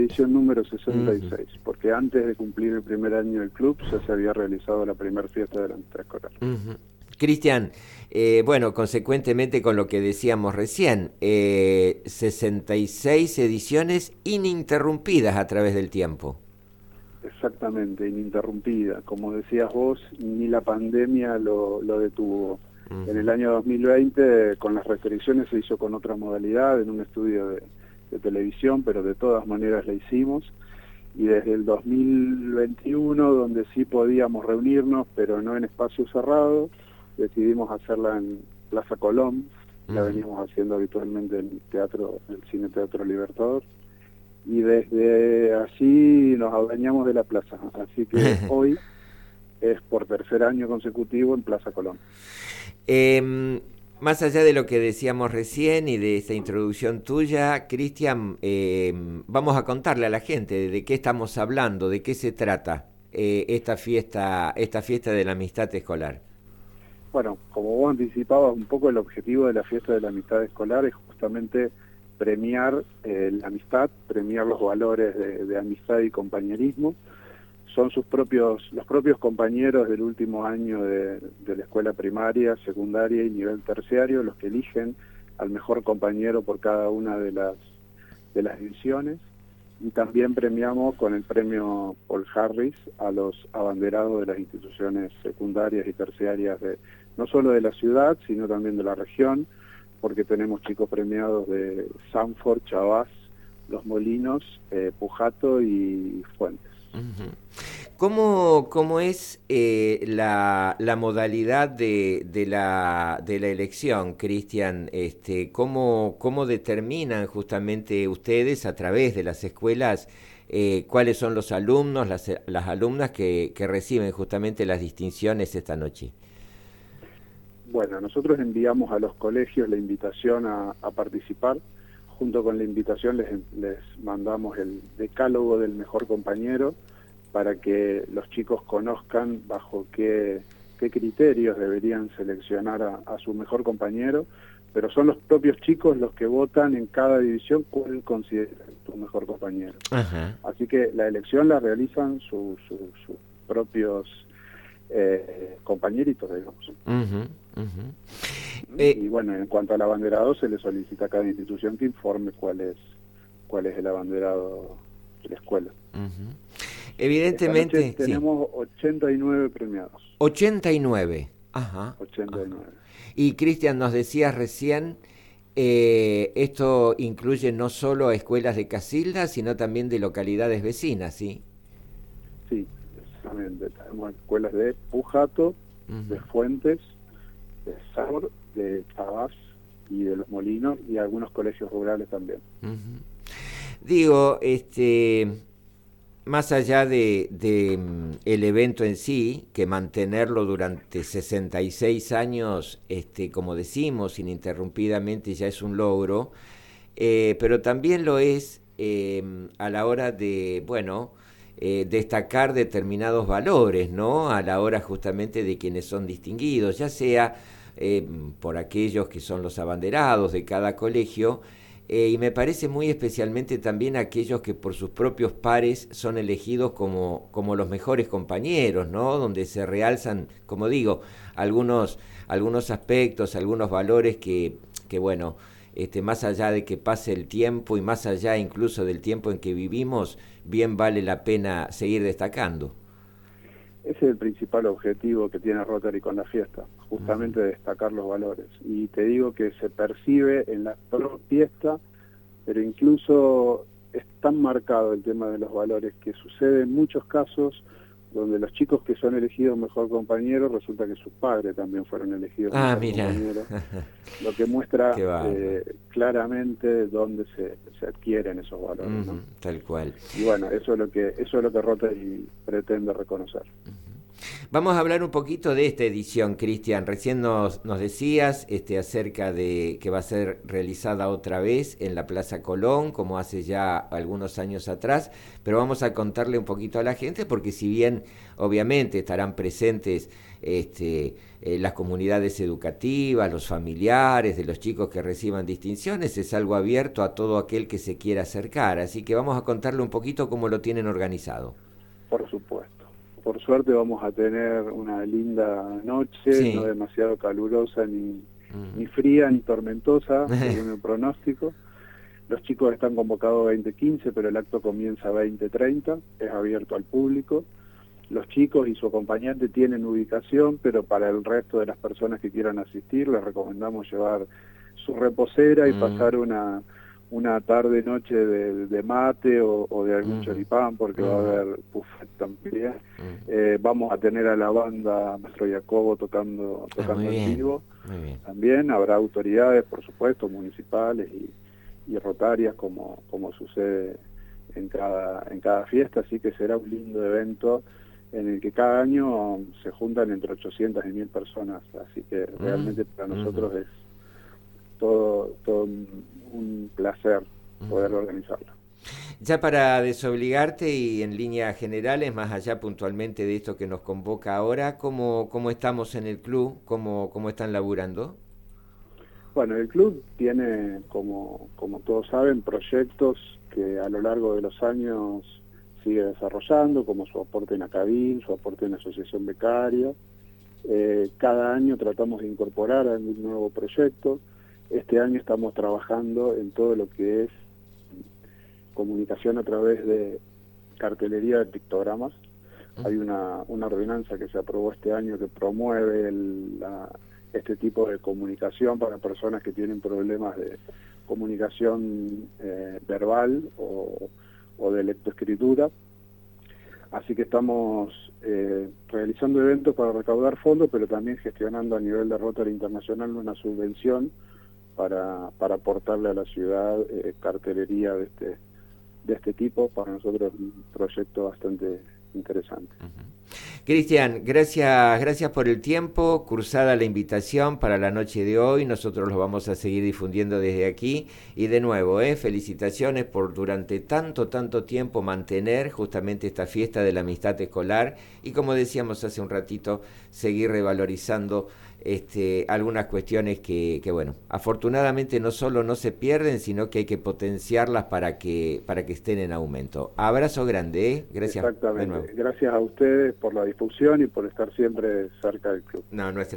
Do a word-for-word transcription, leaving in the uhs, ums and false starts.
edición número sesenta y seis, Uh-huh. porque antes de cumplir el primer año del club ya se había realizado la primera fiesta de la amistad escolar. Uh-huh. Cristian, eh, bueno, consecuentemente con lo que decíamos recién, eh, sesenta y seis ediciones ininterrumpidas a través del tiempo. Exactamente, ininterrumpida. Como decías vos, ni la pandemia lo, lo detuvo. Uh-huh. En el año dos mil veinte, con las restricciones, se hizo con otra modalidad, en un estudio de, de televisión, pero de todas maneras la hicimos. Y desde el dos mil veintiuno, donde sí podíamos reunirnos, pero no en espacio cerrado, decidimos hacerla en Plaza Colón. Uh-huh. La veníamos haciendo habitualmente en el teatro, el Cine Teatro Libertador. Y desde allí nos adueñamos de la plaza, así que hoy es por tercer año consecutivo en Plaza Colón. Eh, más allá de lo que decíamos recién y de esta introducción tuya, Cristian, eh, vamos a contarle a la gente de qué estamos hablando, de qué se trata eh, esta fiesta, esta fiesta de la amistad escolar. Bueno, como vos anticipabas un poco, el objetivo de la fiesta de la amistad escolar es justamente premiar eh, la amistad, premiar los valores de, de amistad y compañerismo. Son sus propios, los propios compañeros del último año de, de la escuela primaria, secundaria y nivel terciario los que eligen al mejor compañero por cada una de las, de las divisiones. Y también premiamos con el premio Paul Harris a los abanderados de las instituciones secundarias y terciarias, de, no solo de la ciudad, sino también de la región, porque tenemos chicos premiados de Sanford, Chavás, Los Molinos, eh, Pujato y Fuentes. Uh-huh. ¿Cómo, cómo es eh, la, la modalidad de, de, la, de la elección, Cristian? Este, ¿cómo, ¿Cómo determinan justamente ustedes a través de las escuelas eh, cuáles son los alumnos, las, las alumnas que, que reciben justamente las distinciones esta noche? Bueno, nosotros enviamos a los colegios la invitación a, a participar. Junto con la invitación les, les mandamos el decálogo del mejor compañero para que los chicos conozcan bajo qué, qué criterios deberían seleccionar a, a su mejor compañero, pero son los propios chicos los que votan en cada división cuál consideran su mejor compañero. Ajá. Así que la elección la realizan sus su, su propios eh, compañeritos, digamos. Uh-huh, uh-huh. Y, Eh, y bueno, en cuanto al abanderado, se le solicita a cada institución que informe cuál es, cuál es el abanderado de la escuela. Uh-huh. Evidentemente, esta noche tenemos sí. ochenta y nueve premiados. ochenta y nueve. Ajá. ochenta y nueve. Ajá. Y Cristian, nos decías recién, eh, esto incluye no solo a escuelas de Casilda, sino también de localidades vecinas, ¿sí? Sí, exactamente. Tenemos escuelas de Pujato, uh-huh. de Fuentes, de Sabor, de Chavás y de Los Molinos, y algunos colegios rurales también. Uh-huh. Digo, este... más allá de, de um, el evento en sí, que mantenerlo durante sesenta y seis años, este, como decimos, ininterrumpidamente ya es un logro, eh, pero también lo es eh, a la hora de, bueno, eh, destacar determinados valores, ¿no? A la hora justamente de quienes son distinguidos, ya sea eh, por aquellos que son los abanderados de cada colegio, Eh, y me parece muy especialmente también aquellos que por sus propios pares son elegidos como, como los mejores compañeros, ¿no? Donde se realzan, como digo, algunos, algunos aspectos, algunos valores que, que bueno, este, más allá de que pase el tiempo y más allá incluso del tiempo en que vivimos, bien vale la pena seguir destacando. Ese es el principal objetivo que tiene Rotary con la fiesta, justamente uh-huh. destacar los valores. Y te digo que se percibe en la fiesta, pero incluso es tan marcado el tema de los valores que sucede en muchos casos donde los chicos que son elegidos mejor compañero, resulta que sus padres también fueron elegidos ah, mejor mira. compañero, lo que muestra eh, claramente dónde se, se adquieren esos valores. Uh-huh, ¿no? Tal cual. Y bueno, eso es lo que eso es lo que Rotary pretende reconocer. Uh-huh. Vamos a hablar un poquito de esta edición, Cristian. Recién nos, nos decías este, acerca de que va a ser realizada otra vez en la Plaza Colón, como hace ya algunos años atrás, pero vamos a contarle un poquito a la gente, porque si bien obviamente estarán presentes este, eh, las comunidades educativas, los familiares de los chicos que reciban distinciones, es algo abierto a todo aquel que se quiera acercar. Así que vamos a contarle un poquito cómo lo tienen organizado. Por supuesto. Por suerte vamos a tener una linda noche, sí. No demasiado calurosa, ni, mm. ni fría, ni tormentosa, según el pronóstico. Los chicos están convocados veinte quince, pero el acto comienza veinte treinta, es abierto al público. Los chicos y su acompañante tienen ubicación, pero para el resto de las personas que quieran asistir, les recomendamos llevar su reposera y mm. pasar una... una tarde noche de, de mate o, o de algún uh-huh. choripán, porque uh-huh. va a haber buffet también. Uh-huh. Eh, vamos a tener a la banda Maestro Jacobo tocando tocando ah, en vivo. También habrá autoridades, por supuesto, municipales y, y rotarias, como, como sucede en cada, en cada fiesta, así que será un lindo evento en el que cada año se juntan entre ochocientas y mil personas, así que uh-huh. realmente para nosotros uh-huh. es todo, todo un, un placer poder organizarlo. Ya para desobligarte y en líneas generales, más allá puntualmente de esto que nos convoca ahora, ¿cómo, cómo estamos en el club? ¿Cómo, cómo están laburando? Bueno, el club tiene, como, como todos saben, proyectos que a lo largo de los años sigue desarrollando, como su aporte en ACABIN, su aporte en Asociación Becaria. Eh, cada año tratamos de incorporar algún nuevo proyecto. Este año estamos trabajando en todo lo que es comunicación a través de cartelería de pictogramas. Hay una, una ordenanza que se aprobó este año que promueve el, la, este tipo de comunicación para personas que tienen problemas de comunicación eh, verbal o, o de lectoescritura. Así que estamos eh, realizando eventos para recaudar fondos, pero también gestionando a nivel de Rotary Internacional una subvención para, para aportarle a la ciudad eh, cartelería de este, de este tipo. Para nosotros es un proyecto bastante interesante. Uh-huh. Cristian, gracias, gracias por el tiempo, cruzada la invitación para la noche de hoy, nosotros lo vamos a seguir difundiendo desde aquí y de nuevo, eh, felicitaciones por durante tanto, tanto tiempo mantener justamente esta fiesta de la amistad escolar y como decíamos hace un ratito, seguir revalorizando este, algunas cuestiones que, que, bueno, afortunadamente no solo no se pierden, sino que hay que potenciarlas para que, para que estén en aumento. Abrazo grande, ¿eh? Gracias. Exactamente. De nuevo. Gracias a ustedes por la difusión y por estar siempre cerca del club. No, nuestra